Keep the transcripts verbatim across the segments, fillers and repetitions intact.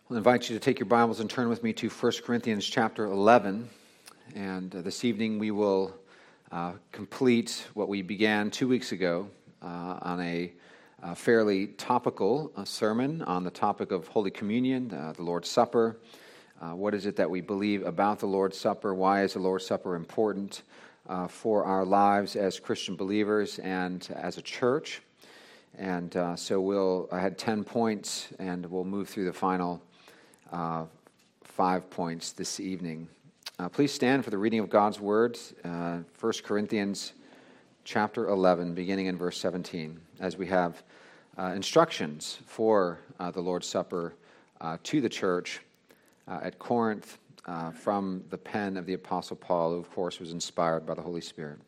I'll invite you to take your Bibles and turn with me to First Corinthians chapter eleven. And uh, this evening we will uh, complete what we began two weeks ago uh, on a, a fairly topical uh, sermon on the topic of Holy Communion, uh, the Lord's Supper. Uh, what is it that we believe about the Lord's Supper? Why is the Lord's Supper important uh, for our lives as Christian believers and as a church? And uh, so we'll, I had ten points, and we'll move through the final uh, five points this evening. Uh, please stand for the reading of God's Word, uh, First Corinthians chapter eleven, beginning in verse seventeen, as we have uh, instructions for uh, the Lord's Supper uh, to the church uh, at Corinth uh, from the pen of the Apostle Paul, who, of course, was inspired by the Holy Spirit.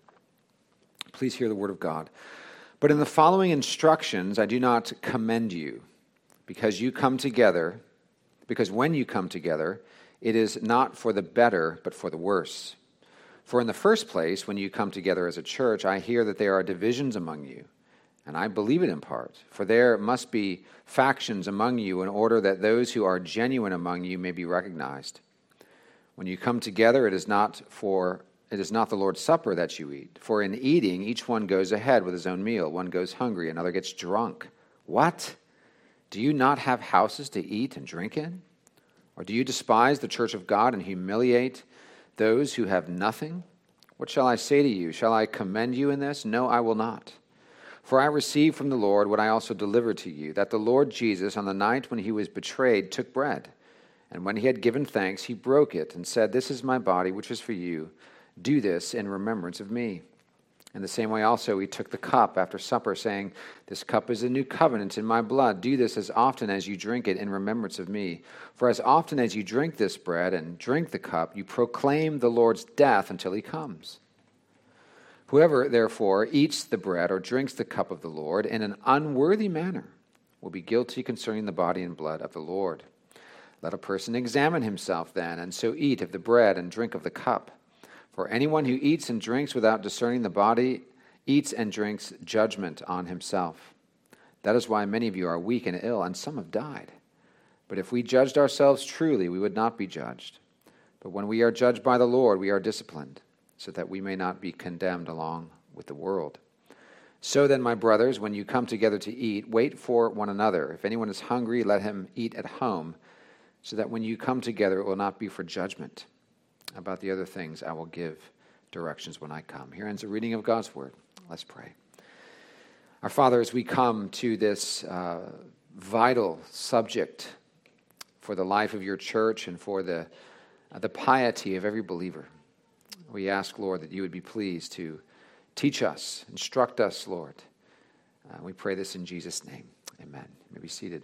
Please hear the Word of God. But in the following instructions I do not commend you, because you come together, because when you come together, it is not for the better, but for the worse. For in the first place, when you come together as a church, I hear that there are divisions among you, and I believe it in part. For there must be factions among you in order that those who are genuine among you may be recognized. When you come together, it is not for It is not the Lord's Supper that you eat. For in eating, each one goes ahead with his own meal. One goes hungry, another gets drunk. What? Do you not have houses to eat and drink in? Or do you despise the church of God and humiliate those who have nothing? What shall I say to you? Shall I commend you in this? No, I will not. For I received from the Lord what I also delivered to you, that the Lord Jesus, on the night when he was betrayed, took bread. And when he had given thanks, he broke it and said, "This is my body, which is for you. Do this in remembrance of me." In the same way also he took the cup after supper, saying, "This cup is a new covenant in my blood. Do this as often as you drink it in remembrance of me. For as often as you drink this bread and drink the cup, you proclaim the Lord's death until he comes. Whoever, therefore, eats the bread or drinks the cup of the Lord in an unworthy manner will be guilty concerning the body and blood of the Lord. Let a person examine himself then, and so eat of the bread and drink of the cup. For anyone who eats and drinks without discerning the body eats and drinks judgment on himself. That is why many of you are weak and ill, and some have died. But if we judged ourselves truly, we would not be judged. But when we are judged by the Lord, we are disciplined, so that we may not be condemned along with the world. So then, my brothers, when you come together to eat, wait for one another. If anyone is hungry, let him eat at home, so that when you come together, it will not be for judgment. About the other things, I will give directions when I come." Here ends the reading of God's Word. Let's pray. Our Father, as we come to this uh, vital subject for the life of your church and for the, uh, the piety of every believer, we ask, Lord, that you would be pleased to teach us, instruct us, Lord. Uh, we pray this in Jesus' name. Amen. You may be seated.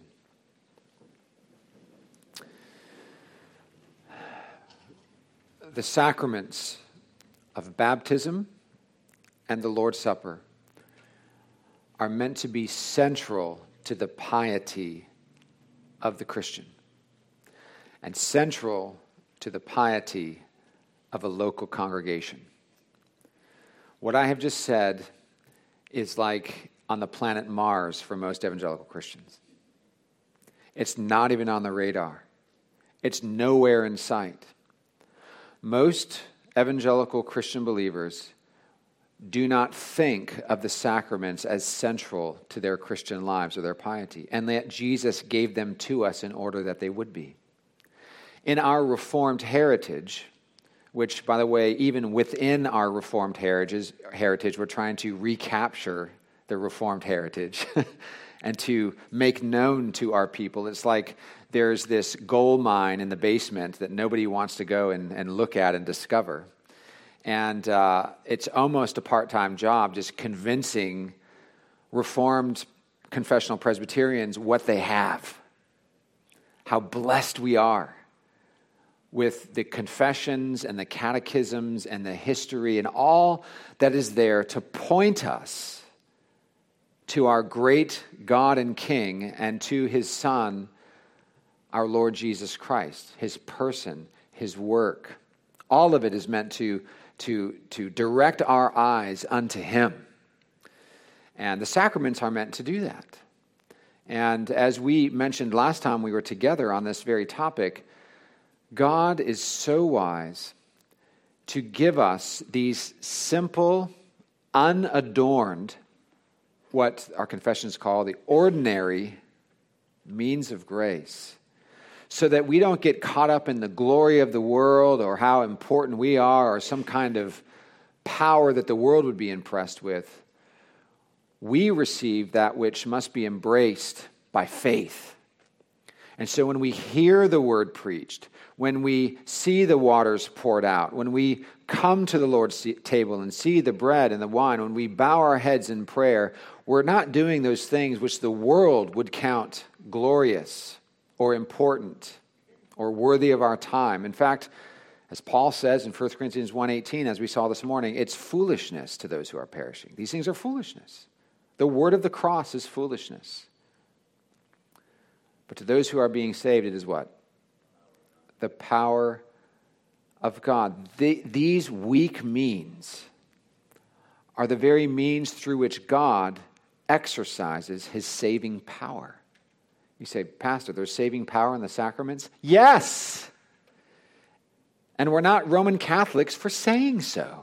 The sacraments of baptism and the Lord's Supper are meant to be central to the piety of the Christian and central to the piety of a local congregation. What I have just said is like on the planet Mars for most evangelical Christians. It's not even on the radar. It's nowhere in sight. Most evangelical Christian believers do not think of the sacraments as central to their Christian lives or their piety, and yet Jesus gave them to us in order that they would be. In our Reformed heritage, which, by the way, even within our Reformed heritage, heritage we're trying to recapture the Reformed heritage and to make known to our people. It's like there's this gold mine in the basement that nobody wants to go and, and look at and discover. And uh, it's almost a part-time job just convincing Reformed confessional Presbyterians what they have, how blessed we are with the confessions and the catechisms and the history and all that is there to point us to our great God and King and to his Son, our Lord Jesus Christ, his person, his work. All of it is meant to, to, to direct our eyes unto him. And the sacraments are meant to do that. And as we mentioned last time we were together on this very topic, God is so wise to give us these simple, unadorned, what our confessions call the ordinary means of grace, so that we don't get caught up in the glory of the world or how important we are or some kind of power that the world would be impressed with. We receive that which must be embraced by faith. And so when we hear the word preached, when we see the waters poured out, when we come to the Lord's table and see the bread and the wine, when we bow our heads in prayer, we're not doing those things which the world would count glorious or important or worthy of our time. In fact, as Paul says in First Corinthians one eighteen, as we saw this morning, it's foolishness to those who are perishing. These things are foolishness. The word of the cross is foolishness. But to those who are being saved, it is what? The power of God. The, these weak means are the very means through which God exercises his saving power. You say, Pastor, there's saving power in the sacraments? Yes! And we're not Roman Catholics for saying so.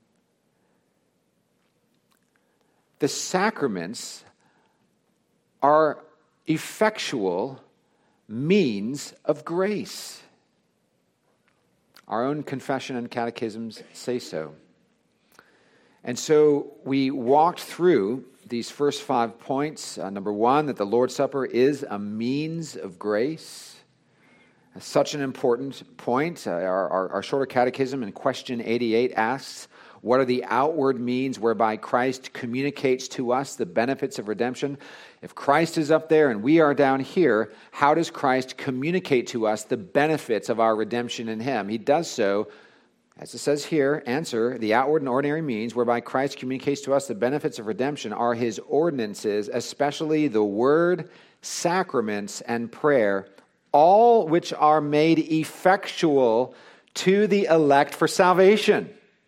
The sacraments are effectual means of grace. Our own confession and catechisms say so. And so we walked through these first five points. Uh, number one, that the Lord's Supper is a means of grace. Such an important point. Uh, our, our, our shorter catechism in question eighty-eight asks, what are the outward means whereby Christ communicates to us the benefits of redemption? If Christ is up there and we are down here, how does Christ communicate to us the benefits of our redemption in him? He does so, as it says here, answer, the outward and ordinary means whereby Christ communicates to us the benefits of redemption are his ordinances, especially the word, sacraments, and prayer, all which are made effectual to the elect for salvation.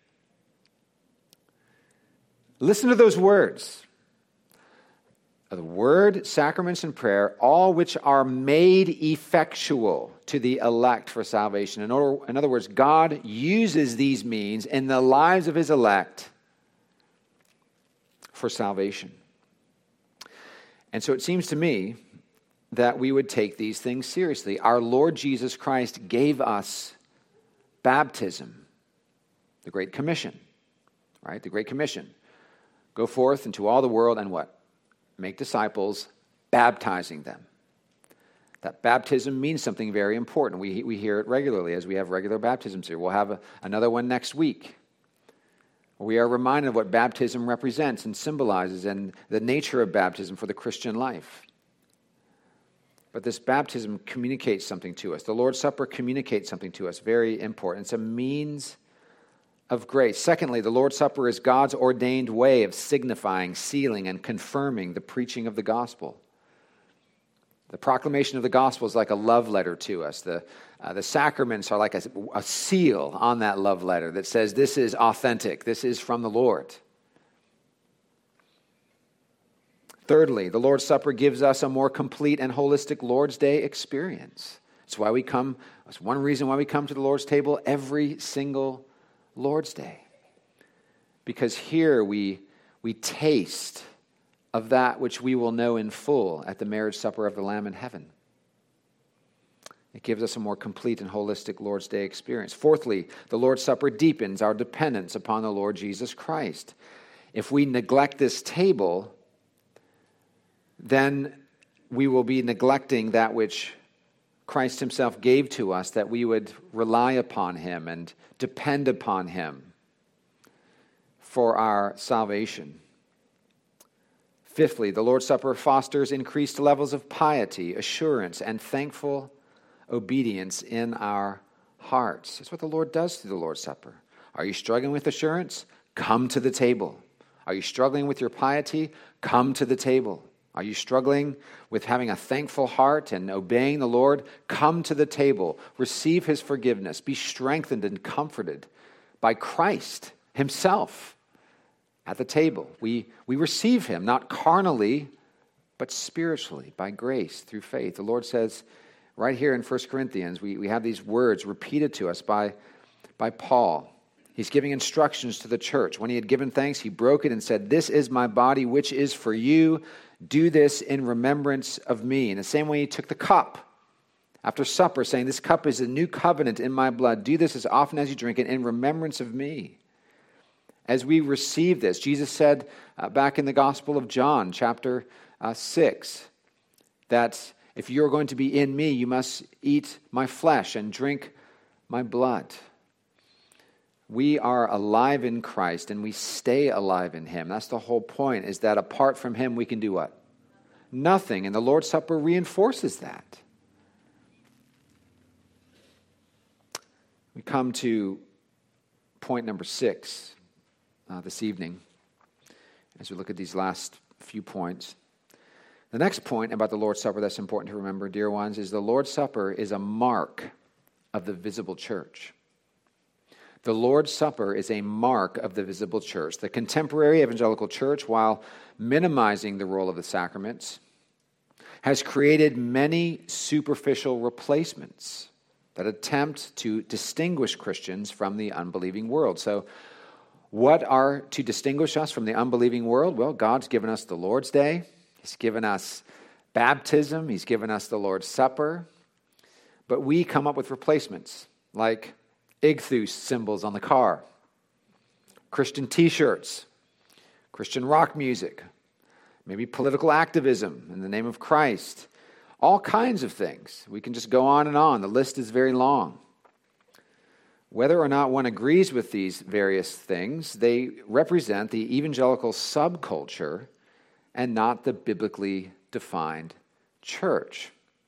Listen to those words. The word, sacraments, and prayer, all which are made effectual to the elect for salvation. In, order, in other words, God uses these means in the lives of his elect for salvation. And so it seems to me that we would take these things seriously. Our Lord Jesus Christ gave us baptism, the Great Commission, right? The Great Commission. Go forth into all the world and what? Make disciples, baptizing them. That baptism means something very important. We, we hear it regularly as we have regular baptisms here. We'll have a, another one next week. We are reminded of what baptism represents and symbolizes and the nature of baptism for the Christian life. But this baptism communicates something to us. The Lord's Supper communicates something to us, very important. It's a means of grace. Secondly, the Lord's Supper is God's ordained way of signifying, sealing, and confirming the preaching of the gospel. The proclamation of the gospel is like a love letter to us. The, uh, the sacraments are like a, a seal on that love letter that says this is authentic, this is from the Lord. Thirdly, the Lord's Supper gives us a more complete and holistic Lord's Day experience. That's why we come, that's one reason why we come to the Lord's table every single Lord's Day. Because here we, we taste of that which we will know in full at the marriage supper of the Lamb in heaven. It gives us a more complete and holistic Lord's Day experience. Fourthly, the Lord's Supper deepens our dependence upon the Lord Jesus Christ. If we neglect this table, then we will be neglecting that which Christ himself gave to us, that we would rely upon him and depend upon him for our salvation. Fifthly, the Lord's Supper fosters increased levels of piety, assurance, and thankful obedience in our hearts. That's what the Lord does through the Lord's Supper. Are you struggling with assurance? Come to the table. Are you struggling with your piety? Come to the table. Are you struggling with having a thankful heart and obeying the Lord? Come to the table. Receive his forgiveness. Be strengthened and comforted by Christ himself at the table. We, we receive him, not carnally, but spiritually, by grace, through faith. The Lord says right here in First Corinthians, we, we have these words repeated to us by, by Paul. He's giving instructions to the church. When he had given thanks, he broke it and said, "This is my body, which is for you. Do this in remembrance of me." In the same way, he took the cup after supper, saying, "This cup is a new covenant in my blood. Do this as often as you drink it in remembrance of me." As we receive this, Jesus said uh, back in the Gospel of John, chapter uh, six, that if you're going to be in me, you must eat my flesh and drink my blood. We are alive in Christ, and we stay alive in him. That's the whole point, is that apart from him, we can do what? Nothing. And the Lord's Supper reinforces that. We come to point number six uh, this evening as we look at these last few points. The next point about the Lord's Supper that's important to remember, dear ones, is the Lord's Supper is a mark of the visible church. The Lord's Supper is a mark of the visible church. The contemporary evangelical church, while minimizing the role of the sacraments, has created many superficial replacements that attempt to distinguish Christians from the unbelieving world. So, what are to distinguish us from the unbelieving world? Well, God's given us the Lord's Day. He's given us baptism. He's given us the Lord's Supper. But we come up with replacements, like Ichthus symbols on the car, Christian t-shirts, Christian rock music, maybe political activism in the name of Christ, all kinds of things. We can just go on and on. The list is very long. Whether or not one agrees with these various things, they represent the evangelical subculture and not the biblically defined church.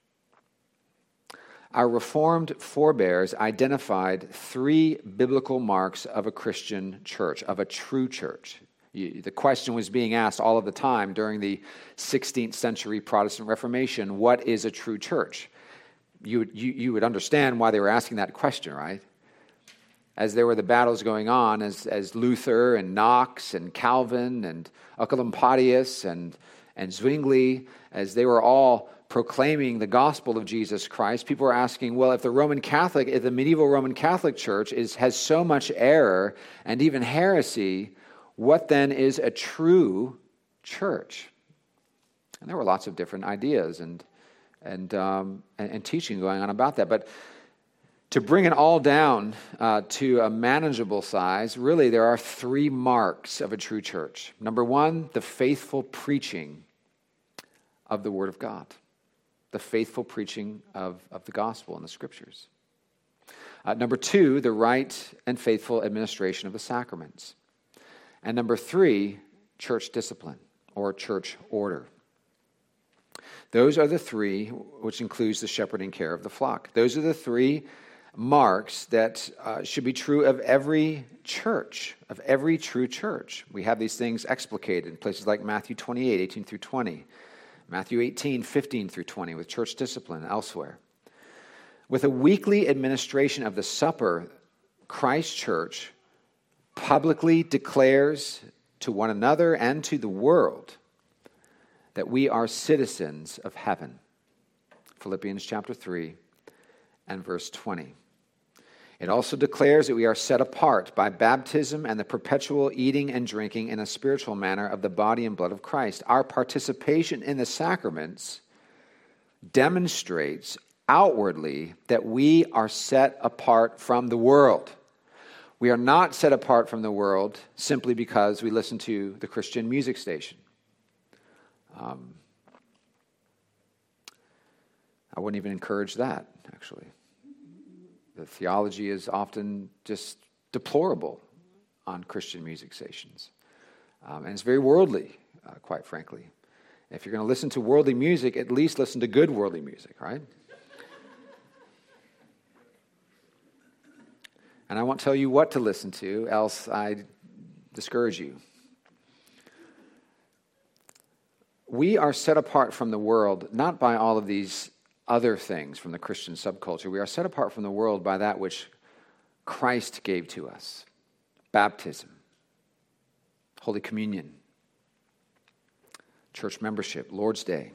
Our Reformed forebears identified three biblical marks of a Christian church, of a true church. You, the question was being asked all of the time during the sixteenth century Protestant Reformation, what is a true church? You would, you, you would understand why they were asking that question, right? As there were the battles going on, as, as Luther and Knox and Calvin and Oecolampadius and, and Zwingli, as they were all proclaiming the gospel of Jesus Christ, people were asking, well, if the Roman Catholic, if the medieval Roman Catholic Church is has so much error and even heresy, what then is a true church? And there were lots of different ideas and and um, and, and teaching going on about that. But to bring it all down uh, to a manageable size, really there are three marks of a true church. Number one, the faithful preaching of the Word of God. The faithful preaching of, of the gospel and the scriptures. Uh, number two, the right and faithful administration of the sacraments. And number three, church discipline or church order. Those are the three, which includes the shepherding care of the flock. Those are the three marks that uh, should be true of every church, of every true church. We have these things explicated in places like Matthew twenty-eight, eighteen through twenty. Matthew eighteen, fifteen through twenty, with church discipline elsewhere. With a weekly administration of the supper, Christ Church publicly declares to one another and to the world that we are citizens of heaven. Philippians chapter three and verse twenty. It also declares that we are set apart by baptism and the perpetual eating and drinking in a spiritual manner of the body and blood of Christ. Our participation in the sacraments demonstrates outwardly that we are set apart from the world. We are not set apart from the world simply because we listen to the Christian music station. Um, I wouldn't even encourage that, actually. The theology is often just deplorable on Christian music stations. Um, and it's very worldly, uh, quite frankly. If you're going to listen to worldly music, at least listen to good worldly music, right? And I won't tell you what to listen to, else I discourage you. We are set apart from the world, not by all of these other things from the Christian subculture. We are set apart from the world by that which Christ gave to us. Baptism, Holy Communion, church membership, Lord's Day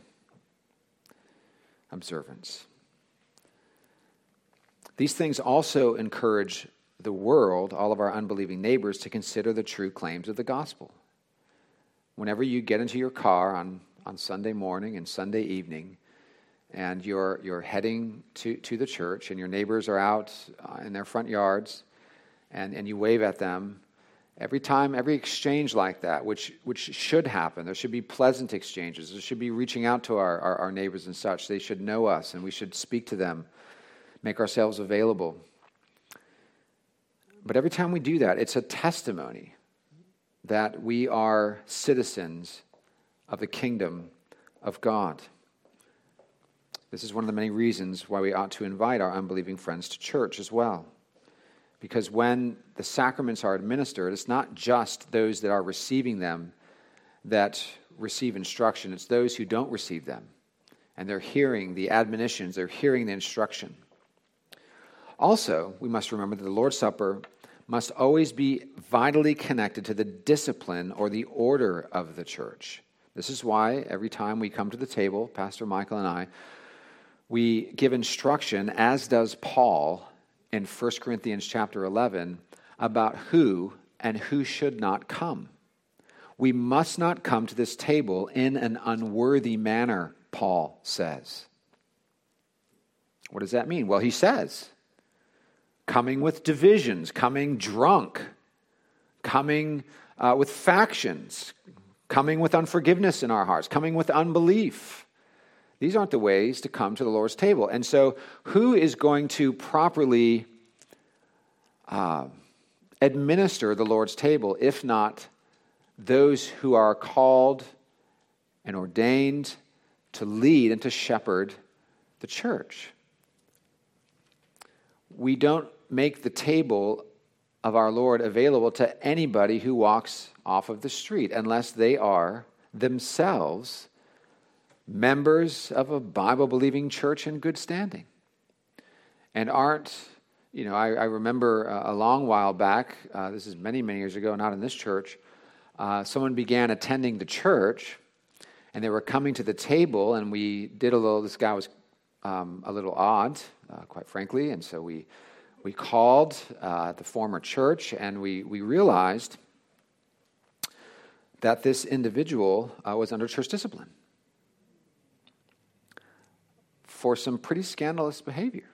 observance. These things also encourage the world, all of our unbelieving neighbors, to consider the true claims of the gospel. Whenever you get into your car on, on Sunday morning and Sunday evening, and you're you're heading to, to the church, and your neighbors are out uh, in their front yards, and, and you wave at them, every time, every exchange like that, which which should happen, there should be pleasant exchanges. There should be reaching out to our, our, our neighbors and such. They should know us, and we should speak to them, make ourselves available. But every time we do that, it's a testimony that we are citizens of the kingdom of God. This is one of the many reasons why we ought to invite our unbelieving friends to church as well. Because when the sacraments are administered, it's not just those that are receiving them that receive instruction. It's those who don't receive them. And they're hearing the admonitions, they're hearing the instruction. Also, we must remember that the Lord's Supper must always be vitally connected to the discipline or the order of the church. This is why every time we come to the table, Pastor Michael and I, we give instruction, as does Paul in First Corinthians chapter eleven, about who and who should not come. We must not come to this table in an unworthy manner, Paul says. What does that mean? Well, he says, coming with divisions, coming drunk, coming uh, with factions, coming with unforgiveness in our hearts, coming with unbelief. These aren't the ways to come to the Lord's table. And so who is going to properly uh, administer the Lord's table, if not those who are called and ordained to lead and to shepherd the church? We don't make the table of our Lord available to anybody who walks off of the street unless they are themselves members of a Bible-believing church in good standing. And aren't, you know, I, I remember a long while back, uh, this is many, many years ago, not in this church, uh, someone began attending the church, and they were coming to the table, and we did a little, this guy was um, a little odd, uh, quite frankly, and so we we called uh, the former church, and we, we realized that this individual uh, was under church discipline for some pretty scandalous behavior.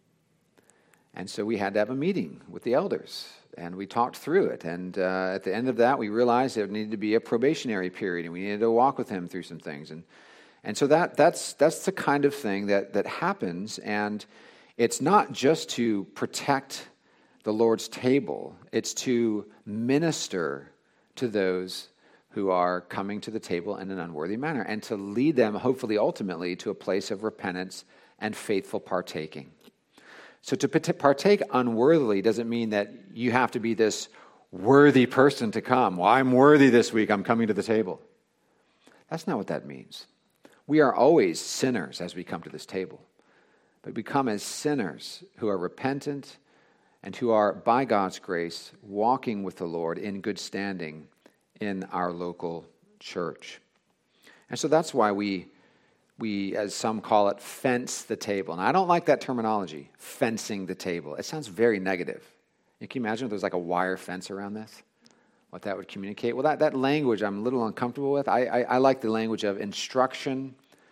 And so we had to have a meeting with the elders, and we talked through it. And uh, at the end of that, we realized there needed to be a probationary period, and we needed to walk with him through some things. And and so that that's that's the kind of thing that that happens. And it's not just to protect the Lord's table; it's to minister to those who are coming to the table in an unworthy manner, and to lead them, hopefully, ultimately, to a place of repentance and faithful partaking. So to partake unworthily doesn't mean that you have to be this worthy person to come. Well, I'm worthy this week, I'm coming to the table. That's not what that means. We are always sinners as we come to this table. But we come as sinners who are repentant and who are, by God's grace, walking with the Lord in good standing in our local church. And so that's why we, we, as some call it, fence the table. And I don't like that terminology, fencing the table. It sounds very negative. Can you imagine if there was like a wire fence around this? What that would communicate? Well, that, that language I'm a little uncomfortable with. I, I, I like the language of instruction,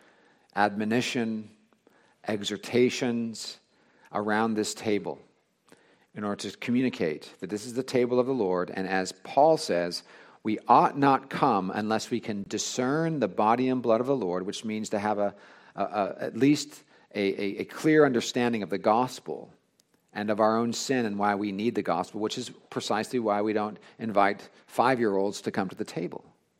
admonition, exhortations around this table in order to communicate that this is the table of the Lord. And as Paul says, we ought not come unless we can discern the body and blood of the Lord, which means to have a, a, a at least a, a, a clear understanding of the gospel and of our own sin and why we need the gospel, which is precisely why we don't invite five-year-olds to come to the table.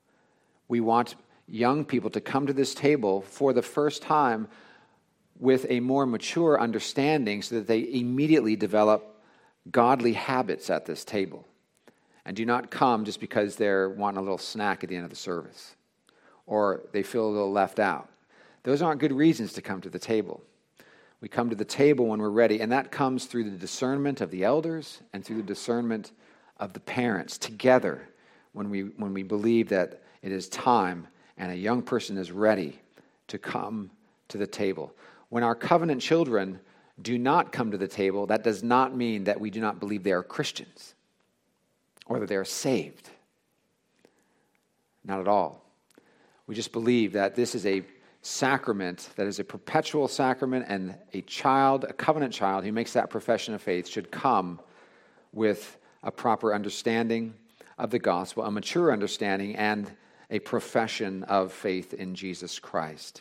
We want young people to come to this table for the first time with a more mature understanding so that they immediately develop godly habits at this table. And do not come just because they're wanting a little snack at the end of the service or they feel a little left out. Those aren't good reasons to come to the table. We come to the table when we're ready, and that comes through the discernment of the elders and through the discernment of the parents together when we when we believe that it is time and a young person is ready to come to the table. When our covenant children do not come to the table, that does not mean that we do not believe they are Christians or that they are saved. Not at all. We just believe that this is a sacrament that is a perpetual sacrament, and a child, a covenant child who makes that profession of faith should come with a proper understanding of the gospel, a mature understanding, and a profession of faith in Jesus Christ.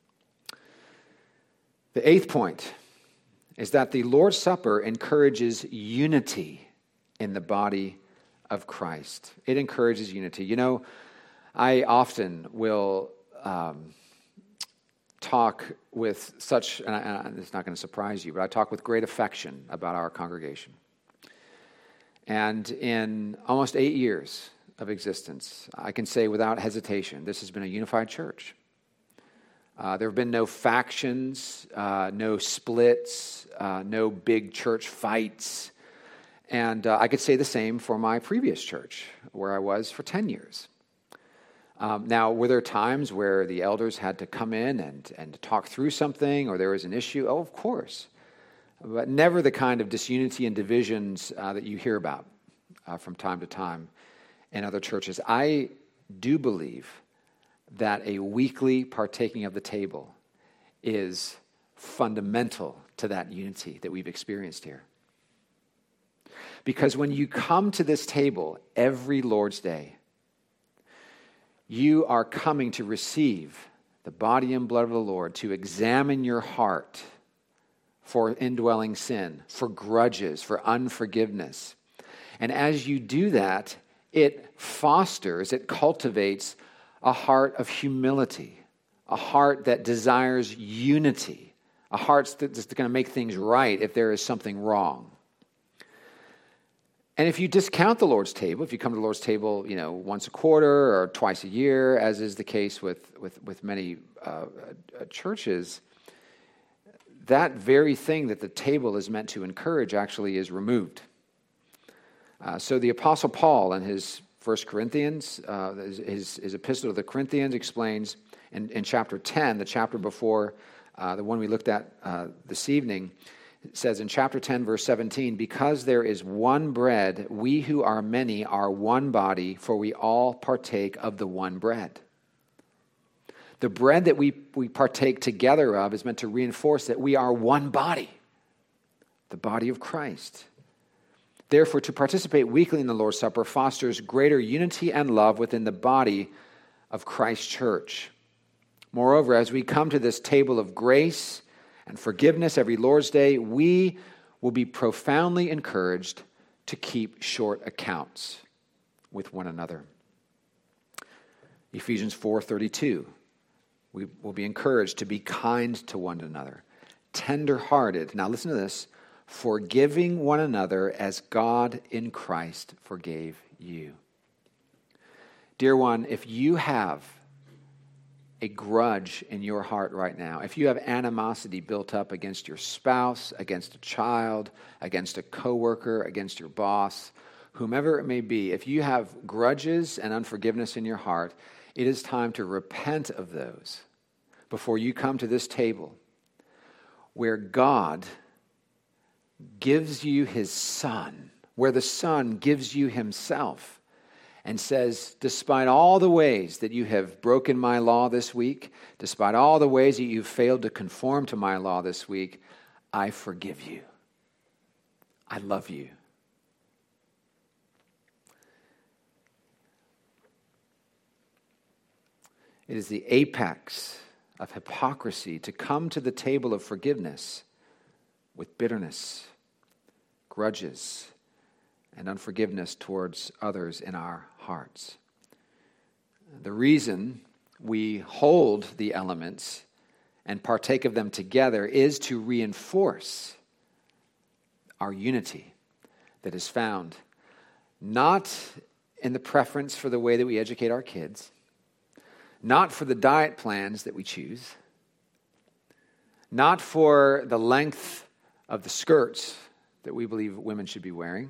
The eighth point is that the Lord's Supper encourages unity in the body of Christ. It encourages unity. You know, I often will um, talk with such, and, I, and it's not going to surprise you, but I talk with great affection about our congregation. And in almost eight years of existence, I can say without hesitation, this has been a unified church. Uh, there have been no factions, uh, no splits, uh, no big church fights. And uh, I could say the same for my previous church, where I was for ten years. Um, now, were there times where the elders had to come in and, and talk through something, or there was an issue? Oh, of course. But never the kind of disunity and divisions uh, that you hear about uh, from time to time in other churches. I do believe that a weekly partaking of the table is fundamental to that unity that we've experienced here. Because when you come to this table every Lord's Day, you are coming to receive the body and blood of the Lord, to examine your heart for indwelling sin, for grudges, for unforgiveness. And as you do that, it fosters, it cultivates a heart of humility, a heart that desires unity, a heart that's going to make things right if there is something wrong. And if you discount the Lord's table, if you come to the Lord's table, you know, once a quarter or twice a year, as is the case with with, with many uh, uh, churches, that very thing that the table is meant to encourage actually is removed. Uh, so the Apostle Paul in his First Corinthians, uh, his, his epistle to the Corinthians explains in, in chapter ten, the chapter before uh, the one we looked at uh, this evening, it says in chapter ten, verse seventeen, because there is one bread, we who are many are one body, for we all partake of the one bread. The bread that we, we partake together of is meant to reinforce that we are one body, the body of Christ. Therefore, to participate weekly in the Lord's Supper fosters greater unity and love within the body of Christ's church. Moreover, as we come to this table of grace and forgiveness every Lord's Day, we will be profoundly encouraged to keep short accounts with one another. Ephesians four thirty-two, we will be encouraged to be kind to one another, tender-hearted. Now listen to this. Forgiving one another as God in Christ forgave you. Dear one, if you have a grudge in your heart right now, if you have animosity built up against your spouse, against a child, against a coworker, against your boss, whomever it may be, if you have grudges and unforgiveness in your heart, it is time to repent of those before you come to this table where God gives you his Son, where the Son gives you himself and says, despite all the ways that you have broken my law this week, despite all the ways that you've failed to conform to my law this week, I forgive you. I love you. It is the apex of hypocrisy to come to the table of forgiveness with bitterness, grudges, and unforgiveness towards others in our hearts. The reason we hold the elements and partake of them together is to reinforce our unity that is found not in the preference for the way that we educate our kids, not for the diet plans that we choose, not for the length of the skirts that we believe women should be wearing.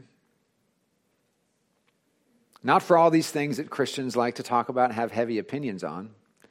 Not for all these things that Christians like to talk about and have heavy opinions on.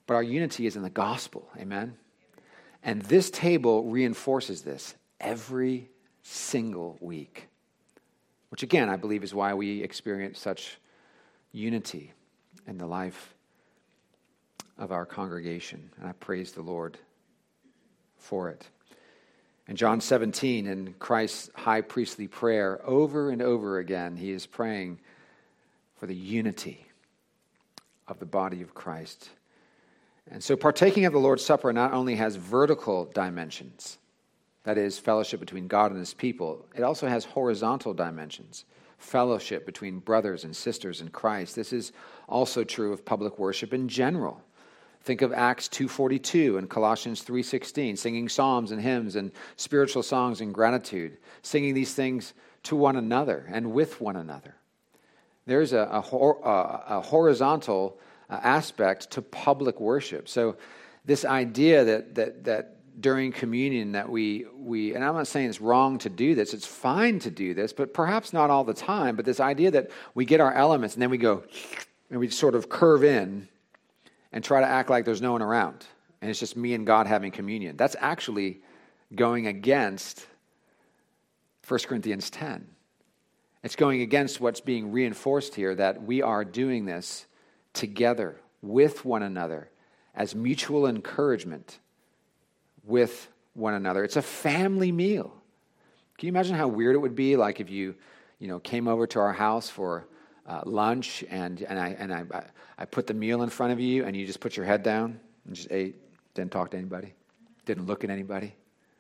but our unity is in the gospel. Amen? And this table reinforces this every single week, which again, I believe is why we experience such unity in the life of our congregation. And I praise the Lord for it. In John seventeen, in Christ's high priestly prayer, over and over again, he is praying for the unity of the body of Christ. And so partaking of the Lord's Supper not only has vertical dimensions, that is, fellowship between God and his people, it also has horizontal dimensions, fellowship between brothers and sisters in Christ. This is also true of public worship in general. Think of Acts two forty-two and Colossians three sixteen, singing psalms and hymns and spiritual songs in gratitude, singing these things to one another and with one another. There's a, a, a, a horizontal uh, aspect to public worship. So this idea that that that during communion that we we and I'm not saying it's wrong to do this, it's fine to do this, but perhaps not all the time. But this idea that we get our elements and then we go and we sort of curve in and try to act like there's no one around, and it's just me and God having communion. That's actually going against First Corinthians ten. It's going against what's being reinforced here, that we are doing this together with one another as mutual encouragement with one another. It's a family meal. Can you imagine how weird it would be, like if you, you know, came over to our house for uh, lunch and and I and I I put the meal in front of you and you just put your head down and just ate, didn't talk to anybody, didn't look at anybody.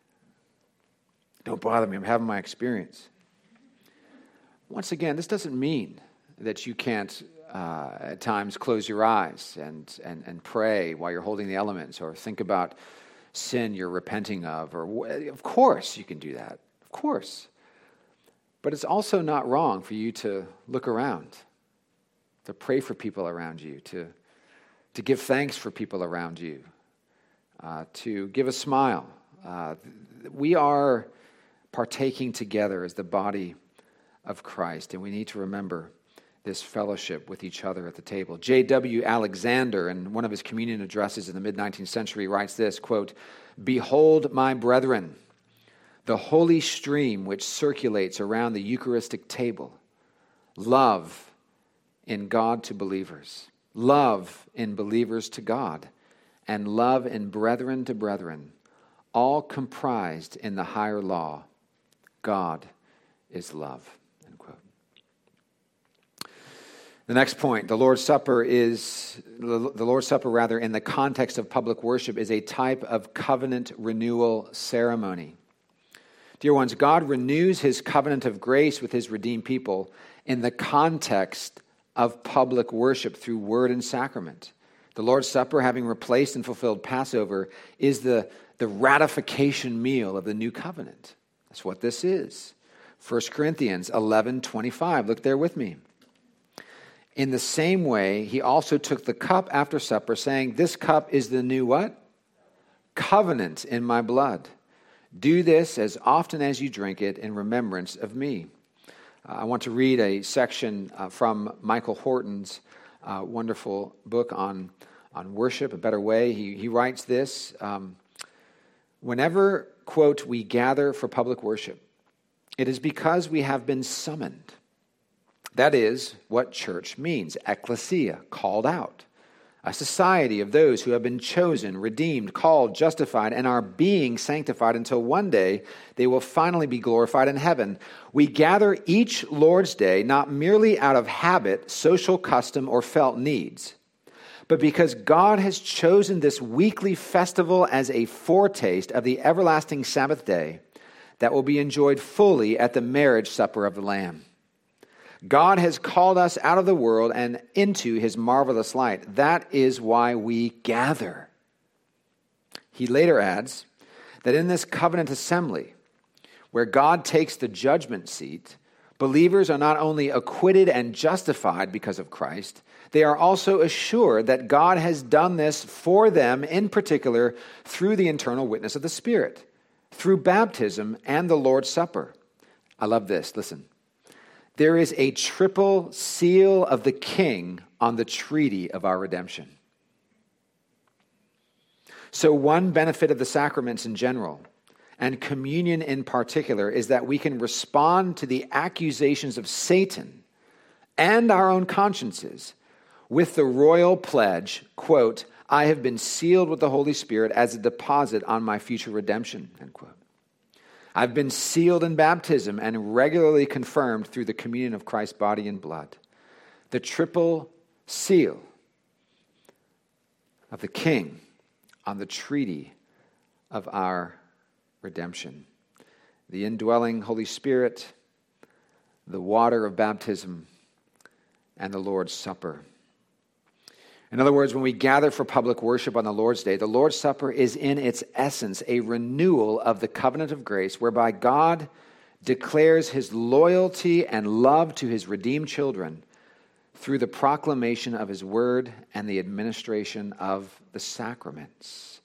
Don't bother me. I'm having my experience. Once again, this doesn't mean that you can't uh, at times close your eyes and, and, and pray while you're holding the elements, or think about sin you're repenting of. Or of course you can do that. Of course. But it's also not wrong for you to look around, to pray for people around you, to, to give thanks for people around you, uh, to give a smile. Uh, we are partaking together as the body of Christ, and we need to remember this fellowship with each other at the table. J W Alexander, in one of his communion addresses in the mid-nineteenth century, writes this, quote, "Behold, my brethren, the holy stream which circulates around the Eucharistic table, love in God to believers, love in believers to God, and love in brethren to brethren, all comprised in the higher law, God is love." End quote. The next point, the Lord's Supper is, the Lord's Supper rather, in the context of public worship, is a type of covenant renewal ceremony. Dear ones, God renews his covenant of grace with his redeemed people in the context of public worship through word and sacrament. The Lord's Supper, having replaced and fulfilled Passover, is the, the ratification meal of the new covenant. That's what this is. First Corinthians eleven twenty-five. Look there with me. In the same way, he also took the cup after supper, saying, "This cup is the new" what? "Covenant in my blood. Do this as often as you drink it in remembrance of me." Uh, I want to read a section uh, from Michael Horton's uh, wonderful book on, on worship, A Better Way. He, he writes this, um, whenever, quote, "we gather for public worship, it is because we have been summoned." That is what church means, ecclesia, called out. A society of those who have been chosen, redeemed, called, justified, and are being sanctified until one day they will finally be glorified in heaven. We gather each Lord's Day not merely out of habit, social custom, or felt needs, but because God has chosen this weekly festival as a foretaste of the everlasting Sabbath day that will be enjoyed fully at the marriage supper of the Lamb. God has called us out of the world and into his marvelous light. That is why we gather. He later adds that in this covenant assembly, where God takes the judgment seat, believers are not only acquitted and justified because of Christ, they are also assured that God has done this for them, in particular, through the internal witness of the Spirit, through baptism and the Lord's Supper. I love this. Listen. There is a triple seal of the King on the treaty of our redemption. So one benefit of the sacraments in general, and communion in particular, is that we can respond to the accusations of Satan and our own consciences with the royal pledge, quote, I have been sealed with the Holy Spirit as a deposit on my future redemption, end quote. I've been sealed in baptism and regularly confirmed through the communion of Christ's body and blood. The triple seal of the King on the treaty of our redemption. The indwelling Holy Spirit, the water of baptism, and the Lord's Supper. In other words, when we gather for public worship on the Lord's Day, the Lord's Supper is in its essence a renewal of the covenant of grace whereby God declares his loyalty and love to his redeemed children through the proclamation of his word and the administration of the sacraments.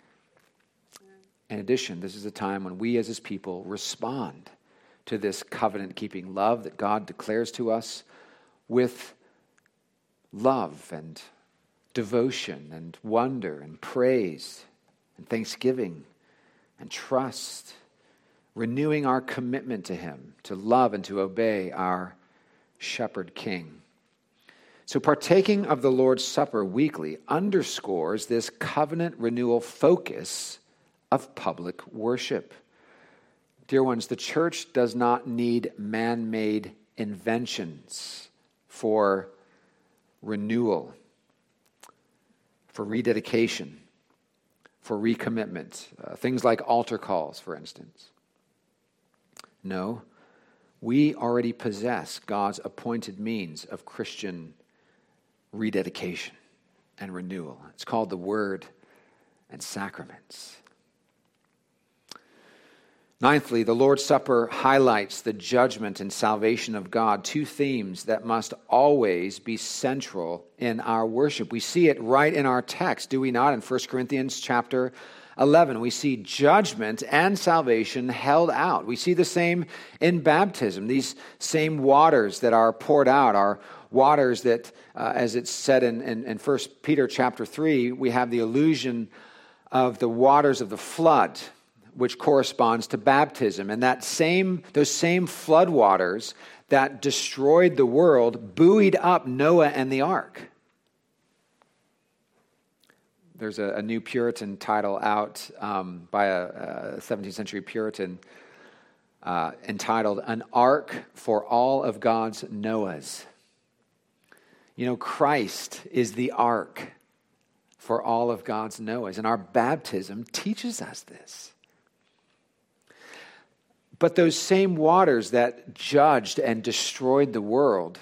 In addition, this is a time when we as his people respond to this covenant-keeping love that God declares to us with love and devotion and wonder and praise and thanksgiving and trust, renewing our commitment to him, to love and to obey our shepherd king. So partaking of the Lord's Supper weekly underscores this covenant renewal focus of public worship. Dear ones, the church does not need man-made inventions for renewal, for rededication, for recommitment. Uh, things like altar calls, for instance. No, we already possess God's appointed means of Christian rededication and renewal. It's called the Word and sacraments. Ninthly, the Lord's Supper highlights the judgment and salvation of God, two themes that must always be central in our worship. We see it right in our text, do we not? In First Corinthians chapter eleven, we see judgment and salvation held out. We see the same in baptism. These same waters that are poured out are waters that, uh, as it's said in, in, in First Peter chapter three, we have the allusion of the waters of the flood, which corresponds to baptism. And that same, those same floodwaters that destroyed the world buoyed up Noah and the ark. There's a, a new Puritan title out um, by a, a seventeenth century Puritan uh, entitled An Ark for All of God's Noahs. You know, Christ is the ark for all of God's Noahs, and our baptism teaches us this. But those same waters that judged and destroyed the world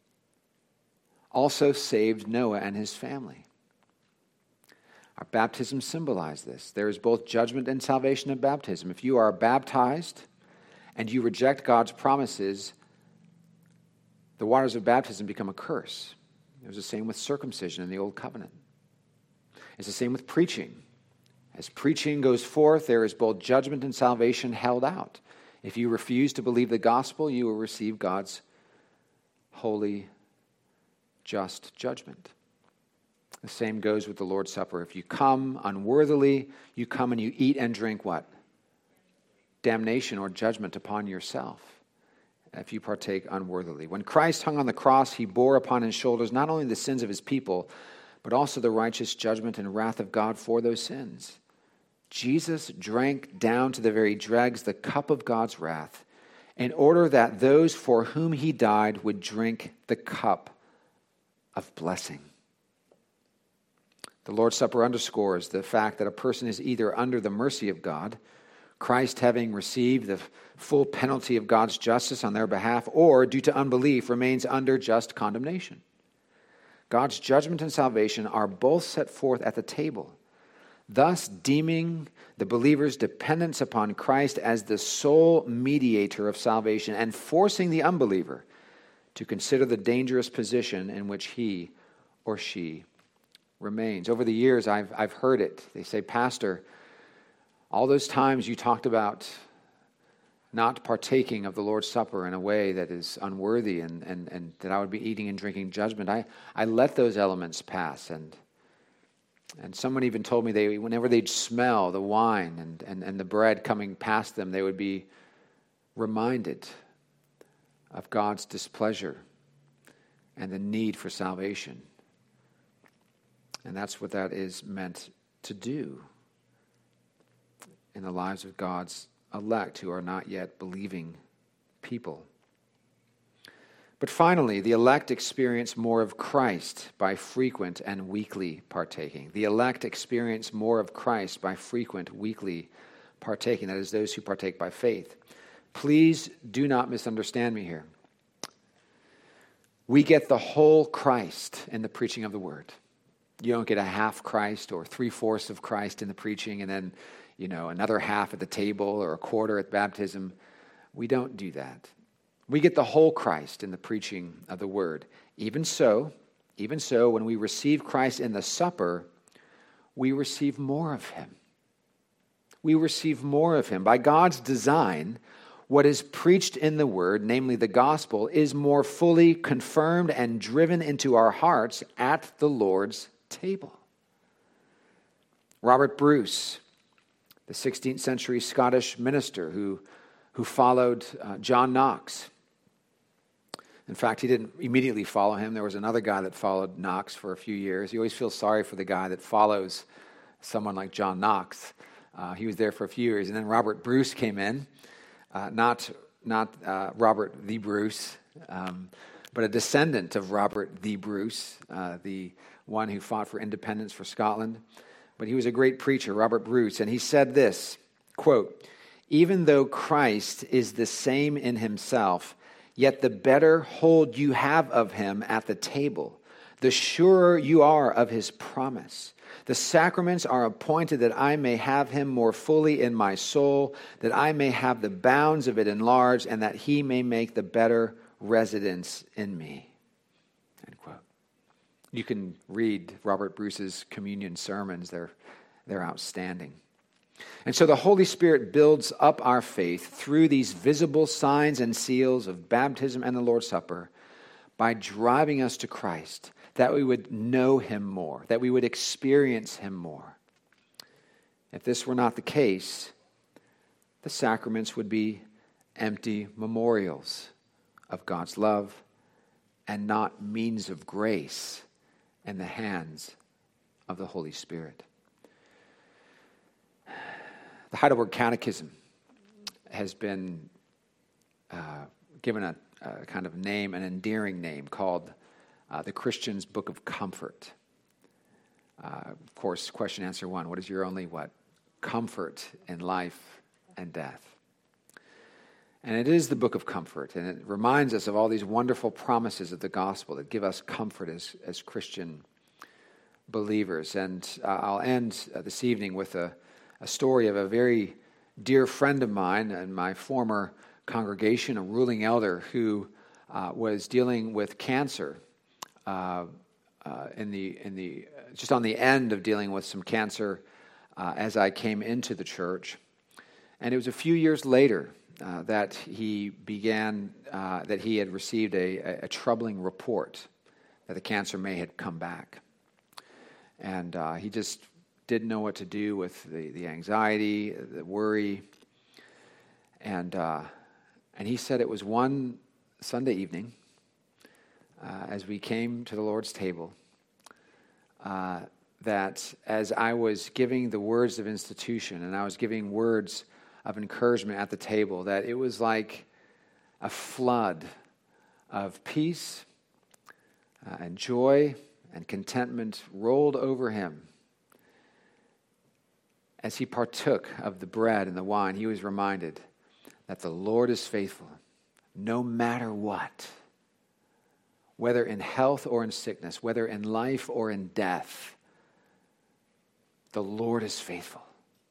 also saved Noah and his family. Our baptism symbolizes this. There is both judgment and salvation in baptism. If you are baptized and you reject God's promises, the waters of baptism become a curse. It was the same with circumcision in the Old Covenant. It's the same with preaching. As preaching goes forth, there is both judgment and salvation held out. If you refuse to believe the gospel, you will receive God's holy, just judgment. The same goes with the Lord's Supper. If you come unworthily, you come and you eat and drink what? Damnation or judgment upon yourself if you partake unworthily. When Christ hung on the cross, he bore upon his shoulders not only the sins of his people, but also the righteous judgment and wrath of God for those sins. Jesus drank down to the very dregs the cup of God's wrath in order that those for whom he died would drink the cup of blessing. The Lord's Supper underscores the fact that a person is either under the mercy of God, Christ having received the full penalty of God's justice on their behalf, or due to unbelief remains under just condemnation. God's judgment and salvation are both set forth at the table, thus deeming the believer's dependence upon Christ as the sole mediator of salvation and forcing the unbeliever to consider the dangerous position in which he or she remains. Over the years, I've, I've heard it. They say, Pastor, all those times you talked about not partaking of the Lord's Supper in a way that is unworthy and, and, and that I would be eating and drinking judgment, I, I let those elements pass, and And someone even told me they, whenever they'd smell the wine and, and, and the bread coming past them, they would be reminded of God's displeasure and the need for salvation. And that's what that is meant to do in the lives of God's elect who are not yet believing people. But finally, the elect experience more of Christ by frequent and weekly partaking. The elect experience more of Christ by frequent weekly partaking. That is, those who partake by faith. Please do not misunderstand me here. We get the whole Christ in the preaching of the word. You don't get a half Christ or three-fourths of Christ in the preaching and then, you know, another half at the table or a quarter at baptism. We don't do that. We get the whole Christ in the preaching of the word. Even so, even so, when we receive Christ in the supper, we receive more of him. We receive more of him. By God's design, what is preached in the word, namely the gospel, is more fully confirmed and driven into our hearts at the Lord's table. Robert Bruce, the sixteenth century Scottish minister who, who followed uh, John Knox. In fact, he didn't immediately follow him. There was another guy that followed Knox for a few years. You always feel sorry for the guy that follows someone like John Knox. Uh, he was there for a few years. And then Robert Bruce came in. Uh, not not uh, Robert the Bruce, um, but a descendant of Robert the Bruce, uh, the one who fought for independence for Scotland. But he was a great preacher, Robert Bruce, and he said this, quote, "Even though Christ is the same in himself, yet the better hold you have of him at the table, the surer you are of his promise. The sacraments are appointed that I may have him more fully in my soul, that I may have the bounds of it enlarged, and that he may make the better residence in me." End quote. You can read Robert Bruce's communion sermons. They're, they're outstanding. And so the Holy Spirit builds up our faith through these visible signs and seals of baptism and the Lord's Supper by driving us to Christ, that we would know him more, that we would experience him more. If this were not the case, the sacraments would be empty memorials of God's love and not means of grace in the hands of the Holy Spirit. The Heidelberg Catechism has been uh, given a, a kind of name, an endearing name called uh, the Christian's Book of Comfort. Uh, of course, question answer one, what is your only what? Comfort in life and death. And it is the book of comfort, and it reminds us of all these wonderful promises of the gospel that give us comfort as, as Christian believers. And uh, I'll end uh, this evening with a A story of a very dear friend of mine in my former congregation, a ruling elder who uh, was dealing with cancer uh, uh, in the in the just on the end of dealing with some cancer uh, as I came into the church, and it was a few years later uh, that he began uh, that he had received a, a, a troubling report that the cancer may had come back, and uh, he just didn't know what to do with the, the anxiety, the worry. And uh, and he said it was one Sunday evening uh, as we came to the Lord's table uh, that as I was giving the words of institution and I was giving words of encouragement at the table, that it was like a flood of peace uh, and joy and contentment rolled over him. As he partook of the bread and the wine, he was reminded that the Lord is faithful, no matter what, whether in health or in sickness, whether in life or in death. The Lord is faithful,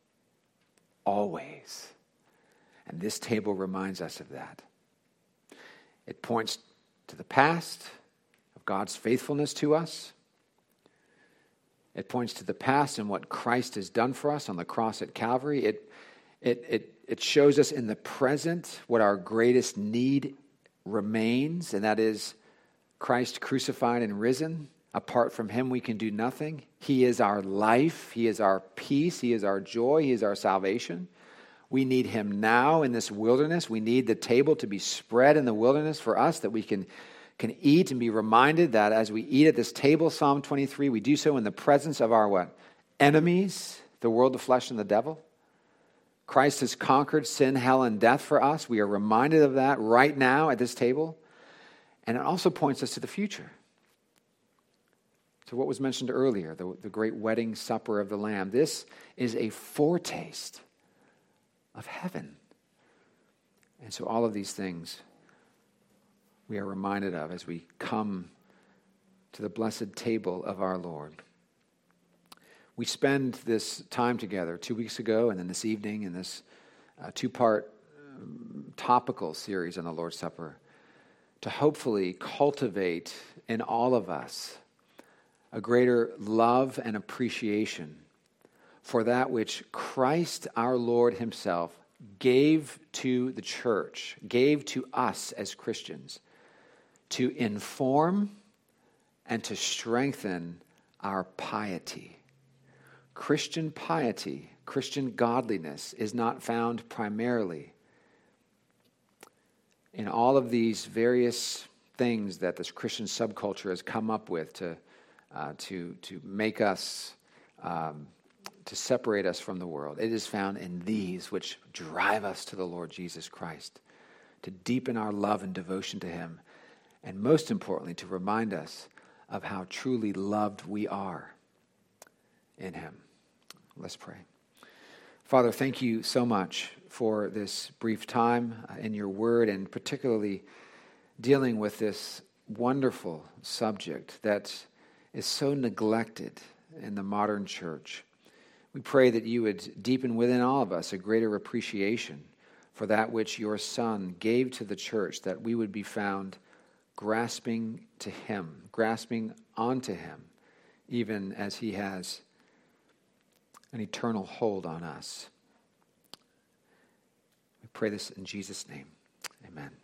always. And this table reminds us of that. It points to the past of God's faithfulness to us. It points to the past and what Christ has done for us on the cross at Calvary. It, it, it, it shows us in the present what our greatest need remains, and that is Christ crucified and risen. Apart from him, we can do nothing. He is our life. He is our peace. He is our joy. He is our salvation. We need him now in this wilderness. We need the table to be spread in the wilderness for us, that we can, can eat and be reminded that as we eat at this table, Psalm twenty-three, we do so in the presence of our what? Enemies, the world, the flesh, and the devil. Christ has conquered sin, hell, and death for us. We are reminded of that right now at this table. And it also points us to the future. To what was mentioned earlier, the, the great wedding supper of the Lamb. This is a foretaste of heaven. And so all of these things we are reminded of as we come to the blessed table of our Lord. We spend this time together two weeks ago and then this evening in this uh, two-part um, topical series on the Lord's Supper to hopefully cultivate in all of us a greater love and appreciation for that which Christ our Lord himself gave to the church, gave to us as Christians, to inform and to strengthen our piety. Christian piety, Christian godliness is not found primarily in all of these various things that this Christian subculture has come up with to uh, to to make us, um, to separate us from the world. It is found in these which drive us to the Lord Jesus Christ, to deepen our love and devotion to him, and most importantly, to remind us of how truly loved we are in him. Let's pray. Father, thank you so much for this brief time in your word, and particularly dealing with this wonderful subject that is so neglected in the modern church. We pray that you would deepen within all of us a greater appreciation for that which your Son gave to the church, that we would be found grasping to him, grasping onto him, even as he has an eternal hold on us. We pray this in Jesus' name. Amen.